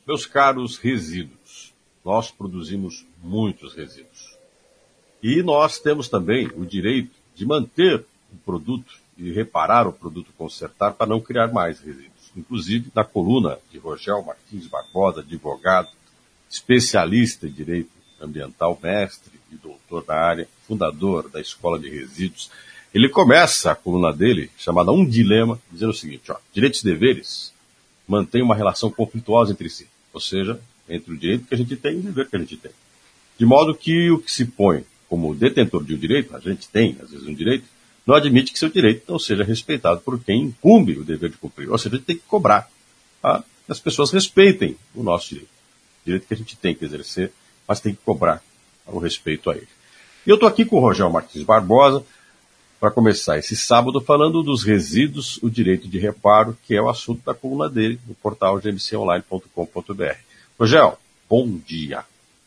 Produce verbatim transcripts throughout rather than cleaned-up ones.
Meus caros resíduos, nós produzimos muitos resíduos. E nós temos também o direito de manter o produto e reparar o produto, consertar, para não criar mais resíduos. Inclusive, na coluna de Rogel Martins Barbosa, advogado, especialista em direito ambiental, mestre e doutor da área, fundador da Escola de Resíduos, ele começa a coluna dele, chamada Um Dilema, dizendo o seguinte: ó, direitos e deveres mantêm uma relação conflituosa entre si, ou seja, entre o direito que a gente tem e o dever que a gente tem. De modo que o que se põe como detentor de um direito, a gente tem, às vezes, um direito, não admite que seu direito não seja respeitado por quem incumbe o dever de cumprir. Ou seja, a gente tem que cobrar, tá? Que as pessoas respeitem o nosso direito. O direito que a gente tem que exercer, mas tem que cobrar o respeito a ele. E eu estou aqui com o Rogel Martins Barbosa para começar esse sábado falando dos resíduos, o direito de reparo, que é o assunto da coluna dele no portal g m c online ponto com ponto b r. Rogel, bom dia.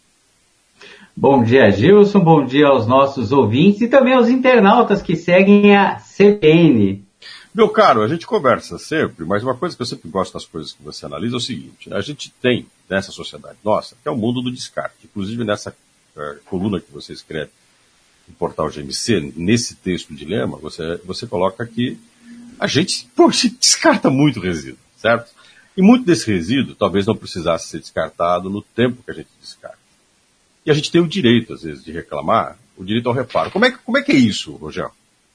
Bom dia, Gilson, bom dia aos nossos ouvintes e também aos internautas que seguem a C P N. Meu caro, a gente conversa sempre, mas uma coisa que eu sempre gosto das coisas que você analisa é o seguinte: a gente tem nessa sociedade nossa, que é o mundo do descarte. Inclusive nessa uh, coluna que você escreve no portal G M C, nesse texto dilema, você, você coloca que a gente, pô, a gente descarta muito resíduo, certo? E muito desse resíduo talvez não precisasse ser descartado no tempo que a gente descarta. E a gente tem o direito, às vezes, de reclamar, o direito ao reparo. Como é que, como é, que é isso, Rogel?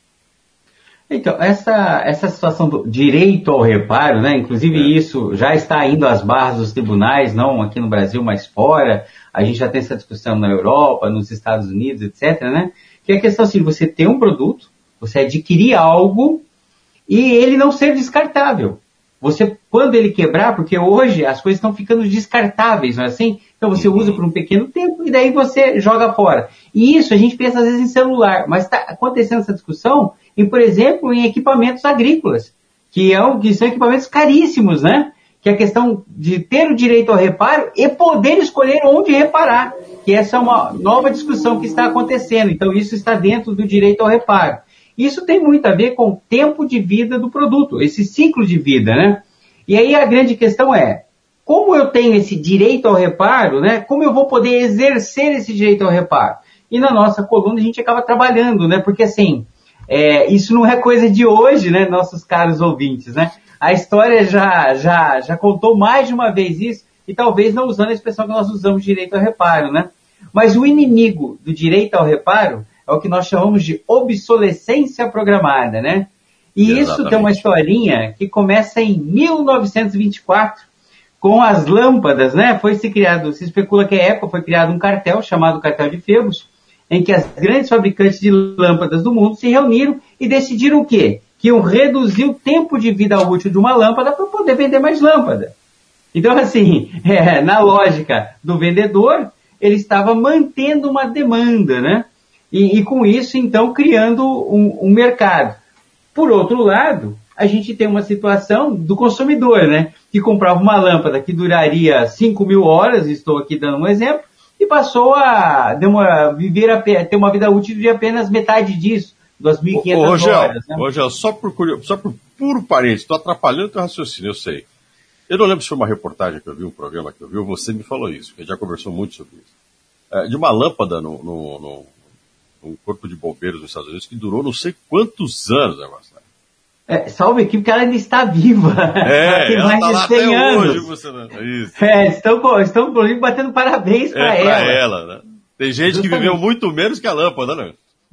Então, essa, essa situação do direito ao reparo, né, inclusive é. Isso já está indo às barras dos tribunais, não aqui no Brasil, mas fora. A gente já tem essa discussão na Europa, nos Estados Unidos, etcétera, né? Que é a questão assim, você ter um produto, você adquirir algo e ele não ser descartável. Você, quando ele quebrar, porque hoje as coisas estão ficando descartáveis, não é assim? Então você usa por um pequeno tempo e daí você joga fora. E isso a gente pensa às vezes em celular, mas está acontecendo essa discussão em, por exemplo, em equipamentos agrícolas, que, é um, que são equipamentos caríssimos, né? Que é a questão de ter o direito ao reparo e poder escolher onde reparar, que essa é uma nova discussão que está acontecendo. Então isso está dentro do direito ao reparo. Isso tem muito a ver com o tempo de vida do produto, esse ciclo de vida, né? E aí a grande questão é, como eu tenho esse direito ao reparo, né? Como eu vou poder exercer esse direito ao reparo? E na nossa coluna a gente acaba trabalhando, né? Porque assim, é, isso não é coisa de hoje, né? Nossos caros ouvintes, né? A história já, já, já contou mais de uma vez isso, e talvez não usando a expressão que nós usamos, direito ao reparo, né? Mas o inimigo do direito ao reparo é o que nós chamamos de obsolescência programada, né? E Exatamente. Isso tem uma historinha que começa em mil novecentos e vinte e quatro, com as lâmpadas, né? Foi se criado, se especula que à época foi criado um cartel chamado Cartel de Phebos, em que as grandes fabricantes de lâmpadas do mundo se reuniram e decidiram o quê? Que iam reduzir o tempo de vida útil de uma lâmpada para poder vender mais lâmpada. Então, assim, é, na lógica do vendedor, ele estava mantendo uma demanda, né? E, e com isso, então, criando um, um mercado. Por outro lado, a gente tem uma situação do consumidor, né? Que comprava uma lâmpada que duraria cinco mil horas, estou aqui dando um exemplo, e passou a demorar, viver a, ter uma vida útil de apenas metade disso, duas mil e quinhentas horas. Né? Rogel, só por, só por puro parente, estou atrapalhando o teu raciocínio, eu sei. Eu não lembro se foi uma reportagem que eu vi, um programa que eu vi, ou você me falou isso, que a gente já conversou muito sobre isso. É, de uma lâmpada no, no, no, no corpo de bombeiros nos Estados Unidos que durou não sei quantos anos, negócio, né? É, salve aqui, porque ela ainda está viva. É, ela está lá até anos. Hoje. Você não... Isso. É, estão, estão inclusive batendo parabéns para é, ela. Para ela, né? Tem gente Justamente. que viveu muito menos que a lâmpada, né?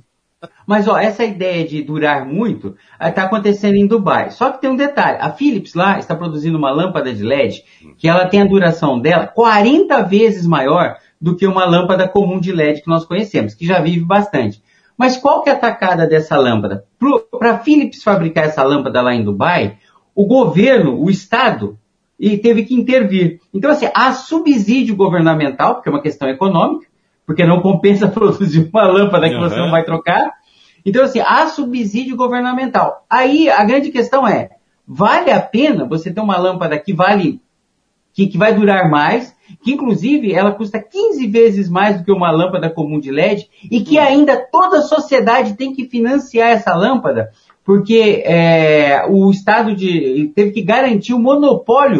Mas, ó, essa ideia de durar muito está acontecendo em Dubai. Só que tem um detalhe. A Philips lá está produzindo uma lâmpada de L E D que ela tem a duração dela quarenta vezes maior do que uma lâmpada comum de L E D que nós conhecemos, que já vive bastante. Mas qual que é a tacada dessa lâmpada? Para a Philips fabricar essa lâmpada lá em Dubai, o governo, o Estado, e teve que intervir. Então, assim, há subsídio governamental, porque é uma questão econômica, porque não compensa produzir uma lâmpada que uhum. você não vai trocar. Então, assim, há subsídio governamental. Aí, a grande questão é, vale a pena você ter uma lâmpada que vale, que, que vai durar mais, que inclusive ela custa quinze vezes mais do que uma lâmpada comum de L E D, e que ainda toda a sociedade tem que financiar essa lâmpada, porque é, o Estado de, teve que garantir o monopólio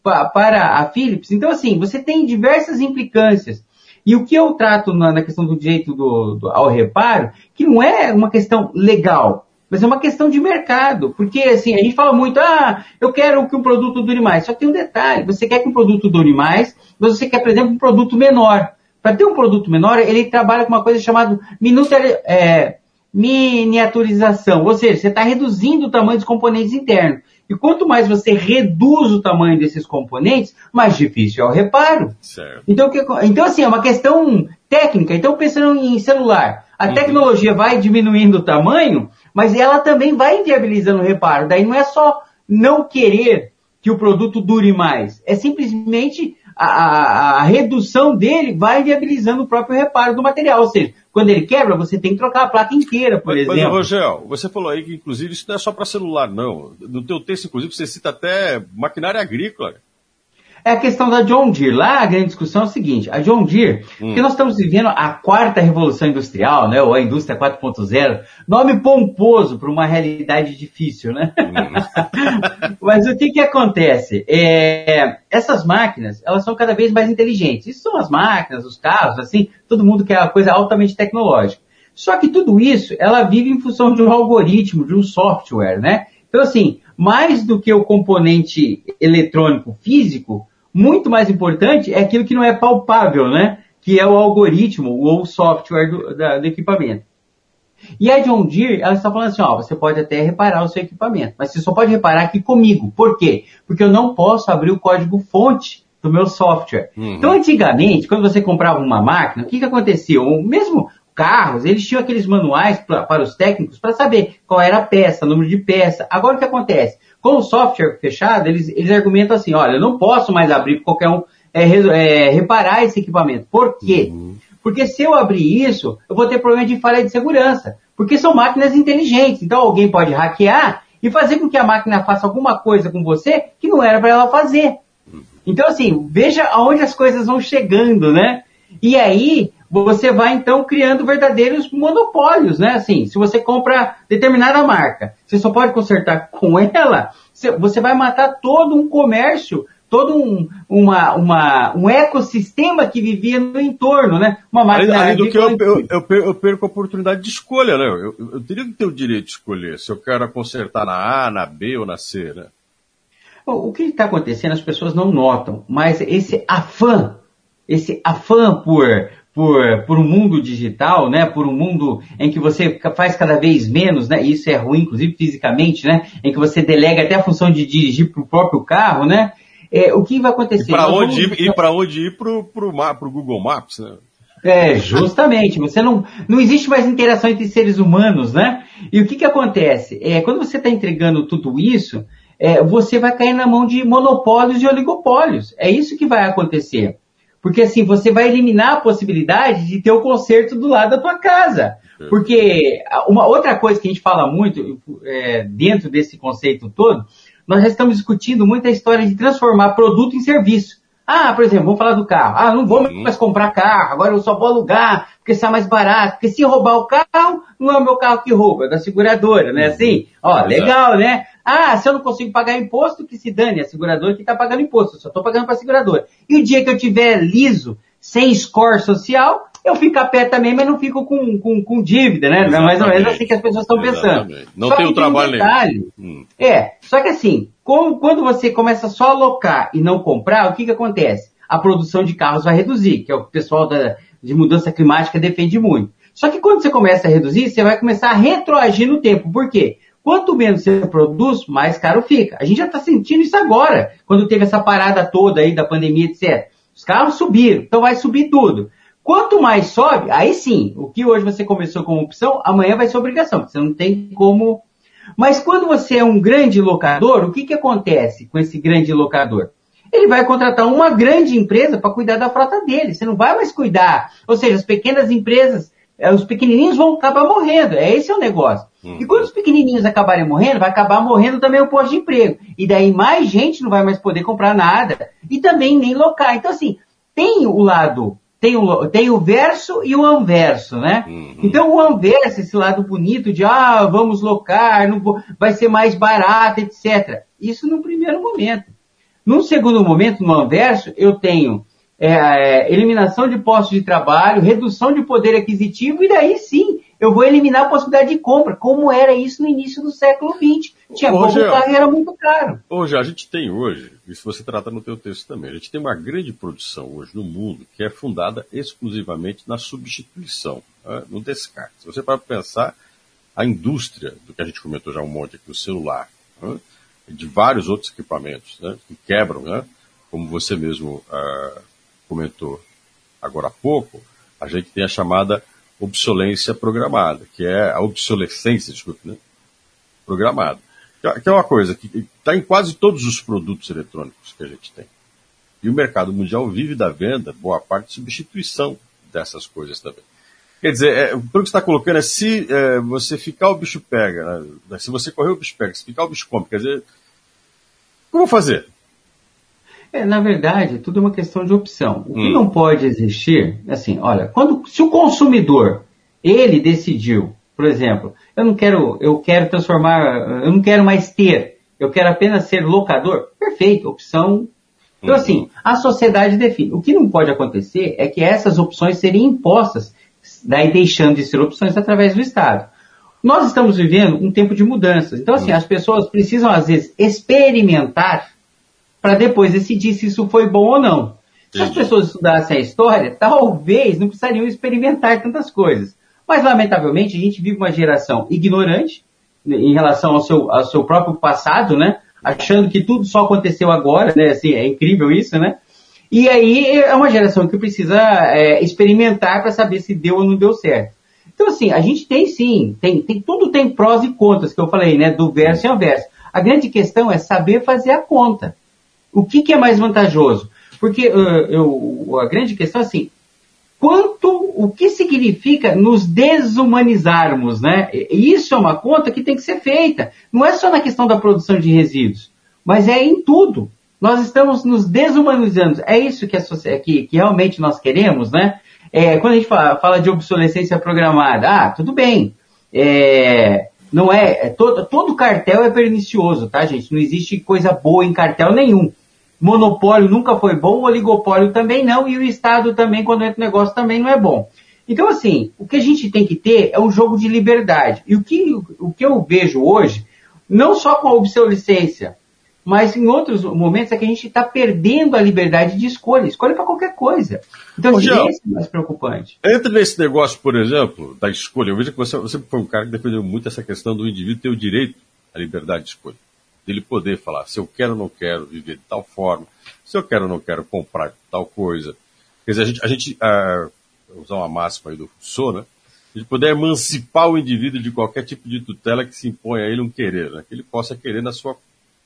pa, para a Philips. Então, assim, você tem diversas implicâncias. E o que eu trato na, na questão do direito do, do, ao reparo, que não é uma questão legal, mas é uma questão de mercado. Porque, assim, a gente fala muito, ah, eu quero que um produto dure mais. Só que tem um detalhe, você quer que um produto dure mais, mas você quer, por exemplo, um produto menor. Para ter um produto menor, ele trabalha com uma coisa chamada minuta, é, miniaturização. Ou seja, você está reduzindo o tamanho dos componentes internos. E quanto mais você reduz o tamanho desses componentes, mais difícil é o reparo. Certo. Então, que, então, assim, é uma questão técnica. Então, pensando em celular, a uhum. tecnologia vai diminuindo o tamanho, mas ela também vai inviabilizando o reparo. Daí não é só não querer que o produto dure mais. É simplesmente a, a, a redução dele vai inviabilizando o próprio reparo do material. Ou seja, quando ele quebra, você tem que trocar a placa inteira, por mas, exemplo. Mas, Rogério, você falou aí que, inclusive, isso não é só para celular, não. No teu texto, inclusive, você cita até maquinária agrícola. É a questão da John Deere. Lá a grande discussão é o seguinte, a John Deere, hum. porque nós estamos vivendo a quarta revolução industrial, né, ou a indústria quatro ponto zero, nome pomposo para uma realidade difícil, né? Hum. Mas o que que acontece? É, essas máquinas, elas são cada vez mais inteligentes. Isso são as máquinas, os carros, assim, todo mundo quer uma coisa altamente tecnológica. Só que tudo isso, ela vive em função de um algoritmo, de um software, né? Então, assim, mais do que o componente eletrônico físico, muito mais importante é aquilo que não é palpável, né? Que é o algoritmo ou o software do, da, do equipamento. E a John Deere, ela está falando assim, ó, você pode até reparar o seu equipamento, mas você só pode reparar aqui comigo. Por quê? Porque eu não posso abrir o código-fonte do meu software. Uhum. Então, antigamente, quando você comprava uma máquina, o que que acontecia? O mesmo carros, eles tinham aqueles manuais pra, para os técnicos para saber qual era a peça, número de peça. Agora o que acontece? Com o software fechado, eles, eles argumentam assim, olha, eu não posso mais abrir para qualquer um é, é, reparar esse equipamento. Por quê? Uhum. Porque se eu abrir isso, eu vou ter problema de falha de segurança. Porque são máquinas inteligentes. Então alguém pode hackear e fazer com que a máquina faça alguma coisa com você que não era para ela fazer. Então assim, veja aonde as coisas vão chegando, né? E aí, você vai, então, criando verdadeiros monopólios, né? Assim, se você compra determinada marca, você só pode consertar com ela, você vai matar todo um comércio, todo um, uma, uma, um ecossistema que vivia no entorno, né? Uma máquina... Além do que eu, eu, eu, eu perco a oportunidade de escolha, né? Eu, eu, eu teria que ter o direito de escolher se eu quero consertar na A, na B ou na C, né? O que está acontecendo, as pessoas não notam, mas esse afã, esse afã por... Por, por um mundo digital, né, por um mundo em que você faz cada vez menos, né, isso é ruim, inclusive fisicamente, né, em que você delega até a função de dirigir para o próprio carro, né, é, o que vai acontecer? E para onde, vamos... ir, para onde ir para o Google Maps, né? É, justamente, você não, não existe mais interação entre seres humanos, né, e o que que acontece? É, quando você está entregando tudo isso, é, você vai cair na mão de monopólios e oligopólios, é isso que vai acontecer. Porque assim, você vai eliminar a possibilidade de ter o conserto do lado da tua casa. Porque uma outra coisa que a gente fala muito, é, dentro desse conceito todo, nós já estamos discutindo muito a história de transformar produto em serviço. Ah, por exemplo, vamos falar do carro. Ah, não vou mais comprar carro, agora eu só vou alugar, porque sai mais barato. Porque se roubar o carro, não é o meu carro que rouba, é da seguradora, né? Assim, ó, legal, né? Ah, se eu não consigo pagar imposto, que se dane, a seguradora que está pagando imposto, eu só estou pagando para a seguradora. E o dia que eu tiver liso, sem score social, eu fico a pé também, mas não fico com, com, com dívida, né? Exatamente. Mais ou menos assim que as pessoas estão pensando. Não tem o trabalho um detalhe, hum. É, só que assim, como, quando você começa só a alocar e não comprar, o que que acontece? A produção de carros vai reduzir, que é o que o pessoal da, de mudança climática defende muito. Só que quando você começa a reduzir, você vai começar a retroagir no tempo. Por quê? Quanto menos você produz, mais caro fica. A gente já está sentindo isso agora, quando teve essa parada toda aí da pandemia, etcétera. Os carros subiram, então vai subir tudo. Quanto mais sobe, aí sim, o que hoje você começou como opção, amanhã vai ser obrigação, porque você não tem como... Mas quando você é um grande locador, o que que acontece com esse grande locador? Ele vai contratar uma grande empresa para cuidar da frota dele, você não vai mais cuidar. Ou seja, as pequenas empresas, os pequenininhos vão acabar morrendo, é esse é o negócio. E quando os pequenininhos acabarem morrendo, vai acabar morrendo também o posto de emprego. E daí mais gente não vai mais poder comprar nada. E também nem locar. Então assim, tem o lado, tem o, tem o verso e o anverso, né? Uhum. Então o anverso, esse lado bonito de, ah, vamos locar, não vou, vai ser mais barato, etcétera. Isso no primeiro momento. Num segundo momento, no anverso, eu tenho é, eliminação de postos de trabalho, redução de poder aquisitivo, e daí sim, eu vou eliminar a possibilidade de compra, como era isso no início do século vinte. Tinha como o carro era muito caro. Hoje, a gente tem hoje, isso você trata no teu texto também, a gente tem uma grande produção hoje no mundo que é fundada exclusivamente na substituição, né, no descarte. Se você para pensar, a indústria, do que a gente comentou já um monte aqui, o celular, né, de vários outros equipamentos, né, que quebram, né, como você mesmo uh, comentou agora há pouco, a gente tem a chamada obsolência programada, que é a obsolescência, desculpe, né, programada. Que é uma coisa que está em quase todos os produtos eletrônicos que a gente tem. E o mercado mundial vive da venda, boa parte, de substituição dessas coisas também. Quer dizer, é, o que você está colocando é se é, você ficar o bicho pega, né? Se você correr o bicho pega, se ficar o bicho come, quer dizer, como fazer? É, na verdade, tudo é uma questão de opção. O que hum. não pode existir, assim, olha, quando, se o consumidor, ele decidiu, por exemplo, eu não quero, eu quero transformar, eu não quero mais ter, eu quero apenas ser locador, perfeito, opção. Então, uhum. assim, a sociedade define. O que não pode acontecer é que essas opções seriam impostas, daí deixando de ser opções através do Estado. Nós estamos vivendo um tempo de mudanças. Então, assim, uhum. as pessoas precisam, às vezes, experimentar para depois decidir se isso foi bom ou não. Se as pessoas estudassem a história, talvez não precisariam experimentar tantas coisas. Mas, lamentavelmente, a gente vive uma geração ignorante em relação ao seu, ao seu próprio passado, né? Achando que tudo só aconteceu agora, né? Assim, é incrível isso, né? E aí é uma geração que precisa é, experimentar para saber se deu ou não deu certo. Então, assim, a gente tem sim, tem, tem, tudo tem prós e contras, que eu falei, né? Do verso e ao verso. A grande questão é saber fazer a conta. O que, que é mais vantajoso? Porque uh, eu, a grande questão é assim, quanto, o que significa nos desumanizarmos, né? Isso é uma conta que tem que ser feita. Não é só na questão da produção de resíduos, mas é em tudo. Nós estamos nos desumanizando. É isso que, a, que, que realmente nós queremos, né? É, quando a gente fala, fala de obsolescência programada, ah, tudo bem. É, não é, é todo, todo cartel é pernicioso, tá, gente? Não existe coisa boa em cartel nenhum. Monopólio nunca foi bom, oligopólio também não, e o Estado também, quando entra no negócio, também não é bom. Então, assim, o que a gente tem que ter é um jogo de liberdade. E o que, o que eu vejo hoje, não só com a obsolescência, mas em outros momentos, é que a gente está perdendo a liberdade de escolha. Escolha para qualquer coisa. Então, assim, esse é mais preocupante. Entra nesse negócio, por exemplo, da escolha. Eu vejo que você, você foi um cara que defendeu muito essa questão do indivíduo ter o direito à liberdade de escolha. Dele poder falar se eu quero ou não quero viver de tal forma, se eu quero ou não quero comprar tal coisa. Quer dizer, a gente, a gente uh, usar uma máxima aí do Rousseau, né? A gente poder emancipar o indivíduo de qualquer tipo de tutela que se impõe a ele um querer, né? Que ele possa querer na sua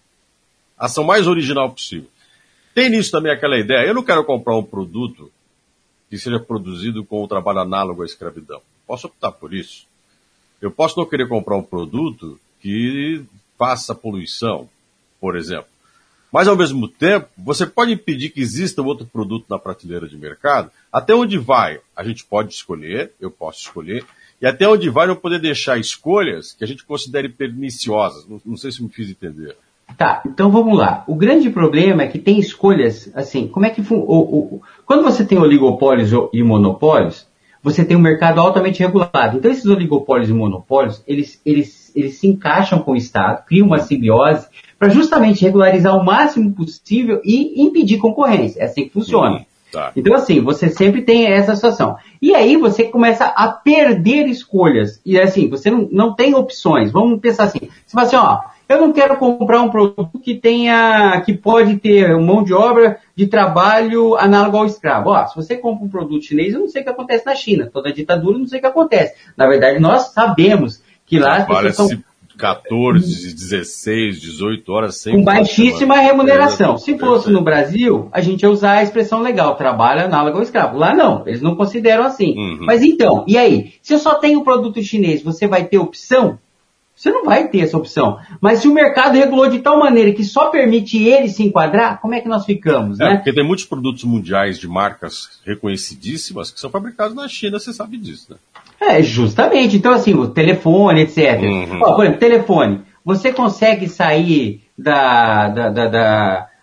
ação mais original possível. Tem nisso também aquela ideia, eu não quero comprar um produto que seja produzido com o trabalho análogo à escravidão. Posso optar por isso. Eu posso não querer comprar um produto que faça poluição, por exemplo. Mas, ao mesmo tempo, você pode impedir que exista outro produto na prateleira de mercado. Até onde vai, a gente pode escolher, eu posso escolher, e até onde vai não poder deixar escolhas que a gente considere perniciosas. Não, não sei se me fiz entender. Tá, então vamos lá. O grande problema é que tem escolhas, assim, como é que... O, o, quando você tem oligopólios e monopólios, você tem um mercado altamente regulado. Então, esses oligopólios e monopólios, eles, eles, eles se encaixam com o Estado, criam uma simbiose para justamente regularizar o máximo possível e impedir concorrência. É assim que funciona. Uhum, tá. Então, assim, você sempre tem essa situação. E aí você começa a perder escolhas. E assim, você não, não tem opções. Vamos pensar assim. Você fala assim, ó, eu não quero comprar um produto que tenha, que pode ter mão de obra de trabalho análogo ao escravo. Ó, se você compra um produto chinês, eu não sei o que acontece na China. Toda ditadura, eu não sei o que acontece. Na verdade, nós sabemos que lá as pessoas são quatorze, dezesseis, dezoito horas sem... Com baixíssima remuneração. Se fosse no Brasil, a gente ia usar a expressão legal, trabalho análogo ao escravo. Lá não, eles não consideram assim. Uhum. Mas então, e aí? Se eu só tenho produto chinês, você vai ter opção? Você não vai ter essa opção. Mas se o mercado regulou de tal maneira que só permite ele se enquadrar, como é que nós ficamos, é, né? Porque tem muitos produtos mundiais de marcas reconhecidíssimas que são fabricados na China, você sabe disso, né? É, justamente. Então, assim, o telefone, etcétera. Uhum. Ó, por exemplo, telefone. Você consegue sair da, da, da, da,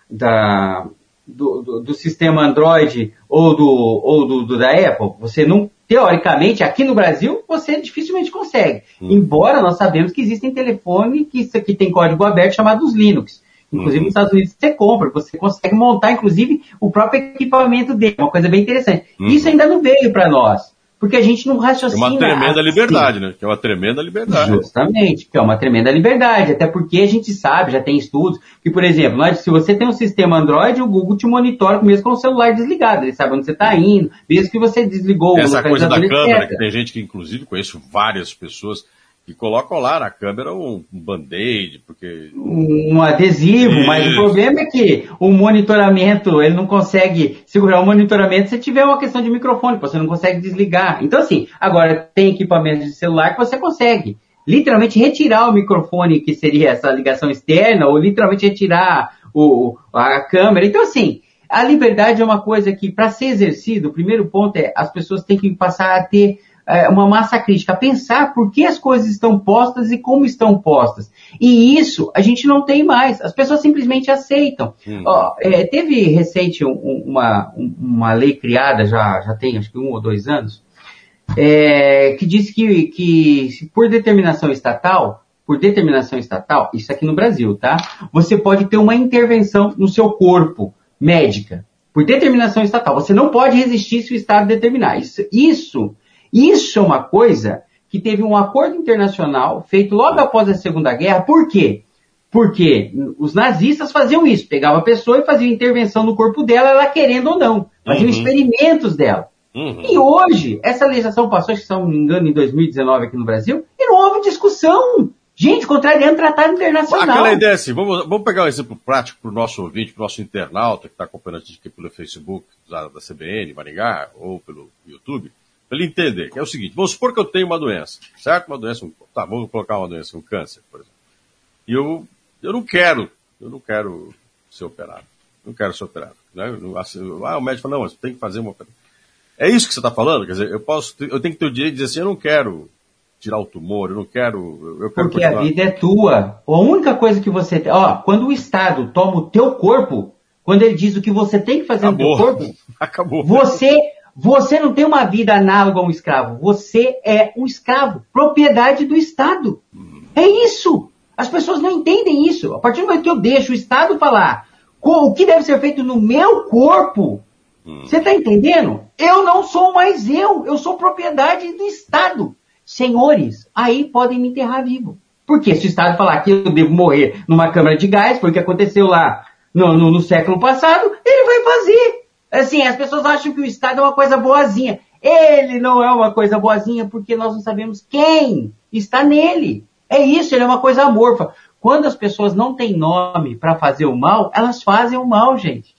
da, do, do, do sistema Android ou, do, ou do, do da Apple, você não, teoricamente, aqui no Brasil, você dificilmente consegue. Hum. Embora nós sabemos que existem telefones que, que tem código aberto chamados Linux. Inclusive, uhum. nos Estados Unidos você compra, você consegue montar, inclusive, o próprio equipamento dele. Uma coisa bem interessante. Uhum. Isso ainda não veio para nós, porque a gente não raciocina. É uma tremenda assim. liberdade, né? Que é uma tremenda liberdade. Justamente, que é uma tremenda liberdade. Até porque a gente sabe, já tem estudos, que, por exemplo, se você tem um sistema Android, o Google te monitora mesmo com o celular desligado. Ele sabe onde você está indo, mesmo que você desligou o Essa coisa da câmera, que tem gente que, inclusive, conheço várias pessoas que colocam lá na câmera um, um band-aid, porque... Um adesivo, Isso. Mas o problema é que o monitoramento, ele não consegue segurar o monitoramento se tiver uma questão de microfone, você não consegue desligar. Então, assim, agora tem equipamentos de celular que você consegue literalmente retirar o microfone, que seria essa ligação externa, ou literalmente retirar o, a câmera. Então, assim, a liberdade é uma coisa que, para ser exercido, o primeiro ponto é as pessoas têm que passar a ter uma massa crítica, pensar por que as coisas estão postas e como estão postas. E isso a gente não tem mais. As pessoas simplesmente aceitam. Hum. Ó, é, teve recente um, uma, uma lei criada, já, já tem acho que um ou dois anos, é, que diz que, que por determinação estatal, por determinação estatal, isso aqui no Brasil, tá? Você pode ter uma intervenção no seu corpo, médica, por determinação estatal. Você não pode resistir se o Estado determinar. Isso, isso Isso é uma coisa que teve um acordo internacional feito logo após a Segunda Guerra. Por quê? Porque os nazistas faziam isso. Pegavam a pessoa e faziam intervenção no corpo dela, ela querendo ou não. Faziam uhum. experimentos dela. Uhum. E hoje, essa legislação passou, acho que se não me engano, em dois mil e dezenove aqui no Brasil, e não houve discussão. Gente, contrariando o tratado internacional. Aquela ideia assim, vamos, vamos pegar um exemplo prático para o nosso ouvinte, para o nosso internauta que está acompanhando a gente aqui pelo Facebook da, da C B N, Maringá, ou pelo YouTube. Para ele entender, que é o seguinte, vamos supor que eu tenho uma doença, certo? Uma doença, um, tá, vamos colocar uma doença, um câncer, por exemplo. E eu, eu não quero, eu não quero ser operado, não quero ser operado. Né? Eu, ah, o médico fala, não, mas tem que fazer uma operação. É isso que você está falando? Quer dizer, eu, posso, eu tenho que ter o direito de dizer assim, eu não quero tirar o tumor, eu não quero... Eu quero Porque continuar. A vida é tua. A única coisa que você tem... Ó, quando o Estado toma o teu corpo, quando ele diz o que você tem que fazer Acabou. no teu corpo, Acabou. você... Você não tem uma vida análoga a um escravo. Você é um escravo. Propriedade do Estado. Hum. É isso. As pessoas não entendem isso. A partir do momento que eu deixo o Estado falar o que deve ser feito no meu corpo, hum. você está entendendo? Eu não sou mais eu. Eu sou propriedade do Estado. Senhores, aí podem me enterrar vivo. Porque se o Estado falar que eu devo morrer numa câmara de gás, foi o que aconteceu lá no, no, no século passado, ele vai fazer. Assim, as pessoas acham que o Estado é uma coisa boazinha. Ele não é uma coisa boazinha porque nós não sabemos quem está nele. É isso, ele é uma coisa amorfa. Quando as pessoas não têm nome para fazer o mal, elas fazem o mal, gente.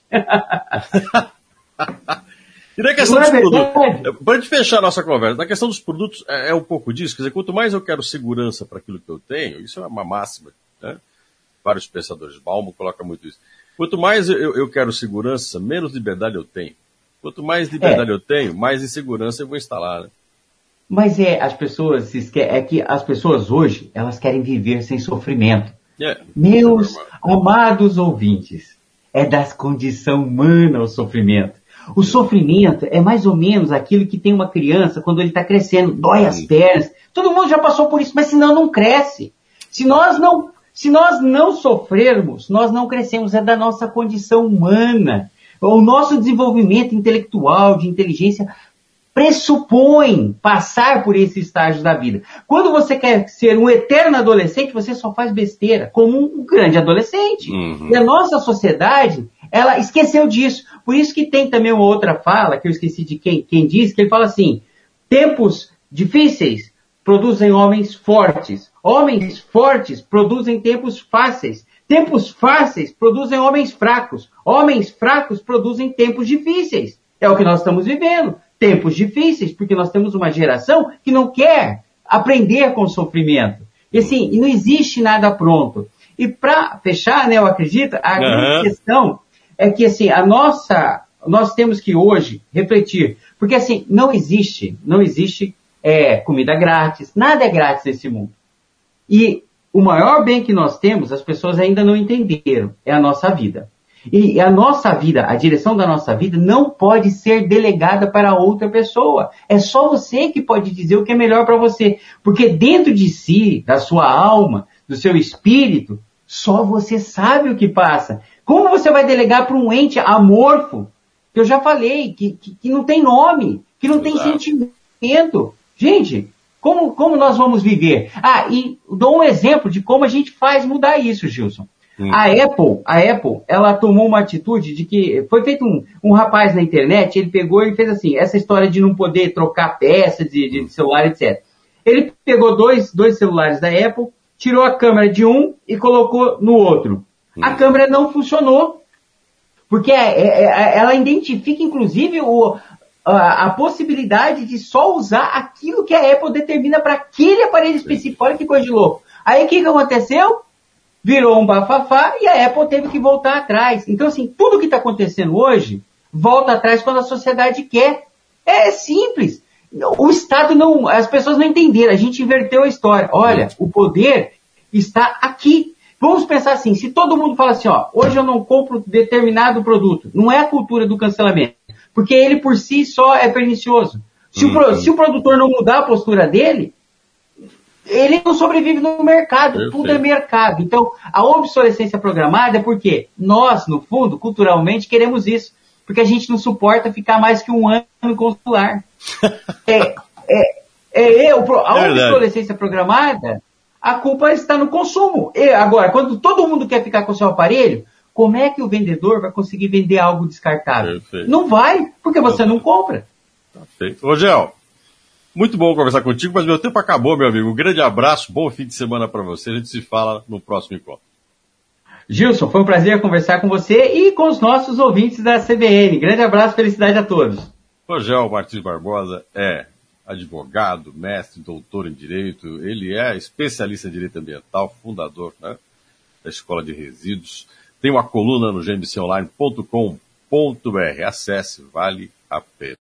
E na questão dos produtos, para a gente fechar a nossa conversa, na questão dos produtos é, é um pouco disso. Quer dizer, quanto mais eu quero segurança para aquilo que eu tenho, isso é uma máxima, né? Vários pensadores, Balmo coloca muito isso. Quanto mais eu, eu quero segurança, menos liberdade eu tenho. Quanto mais liberdade é. eu tenho, mais insegurança eu vou instalar, né? Mas é, as pessoas, é que as pessoas hoje, elas querem viver sem sofrimento. É. Meus é amados ouvintes, é das condição humana o sofrimento. O sofrimento é mais ou menos aquilo que tem uma criança quando ele está crescendo, dói as pernas. Todo mundo já passou por isso, mas senão não cresce. Se nós não... Se nós não sofrermos, nós não crescemos, é da nossa condição humana. O nosso desenvolvimento intelectual, de inteligência, pressupõe passar por esse estágio da vida. Quando você quer ser um eterno adolescente, você só faz besteira, como um grande adolescente. Uhum. E a nossa sociedade, ela esqueceu disso. Por isso que tem também uma outra fala, que eu esqueci de quem, quem disse, que ele fala assim, tempos difíceis produzem homens fortes. Homens fortes produzem tempos fáceis. Tempos fáceis produzem homens fracos. Homens fracos produzem tempos difíceis. É o que nós estamos vivendo. Tempos difíceis, porque nós temos uma geração que não quer aprender com o sofrimento. E assim, e não existe nada pronto. E para fechar, né, eu acredito, a uhum. grande questão é que assim, a nossa, nós temos que hoje refletir. Porque assim, não existe, não existe é, comida grátis. Nada é grátis nesse mundo. E o maior bem que nós temos, as pessoas ainda não entenderam, é a nossa vida. E a nossa vida, a direção da nossa vida não pode ser delegada para outra pessoa. É só você que pode dizer o que é melhor para você. Porque dentro de si, da sua alma, do seu espírito, só você sabe o que passa. Como você vai delegar para um ente amorfo, que eu já falei, que, que, que não tem nome, que não tem sentimento? Gente, como, como nós vamos viver? Ah, e dou um exemplo de como a gente faz mudar isso, Gilson. Hum. A Apple, a Apple, ela tomou uma atitude de que foi feito um, um rapaz na internet, ele pegou e fez assim, essa história de não poder trocar peças de, de celular, etcétera. Ele pegou dois, dois celulares da Apple, tirou a câmera de um e colocou no outro. Hum. A câmera não funcionou, porque ela identifica, inclusive, o, a, a possibilidade de só usar aquilo que a Apple determina para aquele aparelho específico. Olha que coisa de louco. Aí o que, que aconteceu? Virou um bafafá e a Apple teve que voltar atrás. Então, assim, tudo que está acontecendo hoje volta atrás quando a sociedade quer. É simples. O Estado não... As pessoas não entenderam. A gente inverteu a história. Olha, o poder está aqui. Vamos pensar assim, se todo mundo fala assim, ó, hoje eu não compro determinado produto, não é a cultura do cancelamento, porque ele por si só é pernicioso. Se, uhum. o, se o produtor não mudar a postura dele, ele não sobrevive no mercado, Perfeito. Tudo é mercado. Então, a obsolescência programada é porque nós, no fundo, culturalmente, queremos isso, porque a gente não suporta ficar mais que um ano com o celular. é, é, é, é, a obsolescência programada... A culpa está no consumo. E agora, quando todo mundo quer ficar com o seu aparelho, como é que o vendedor vai conseguir vender algo descartável? Perfeito. Não vai, porque você não compra. Perfeito. Rogel, muito bom conversar contigo, mas meu tempo acabou, meu amigo. Um grande abraço, bom fim de semana para você. A gente se fala no próximo encontro. Gilson, foi um prazer conversar com você e com os nossos ouvintes da C B N. Grande abraço, felicidade a todos. Rogel Martins Barbosa é advogado, mestre, doutor em Direito, ele é especialista em Direito Ambiental, fundador, né, da Escola de Resíduos. Tem uma coluna no g m c online ponto com ponto b r. Acesse, vale a pena.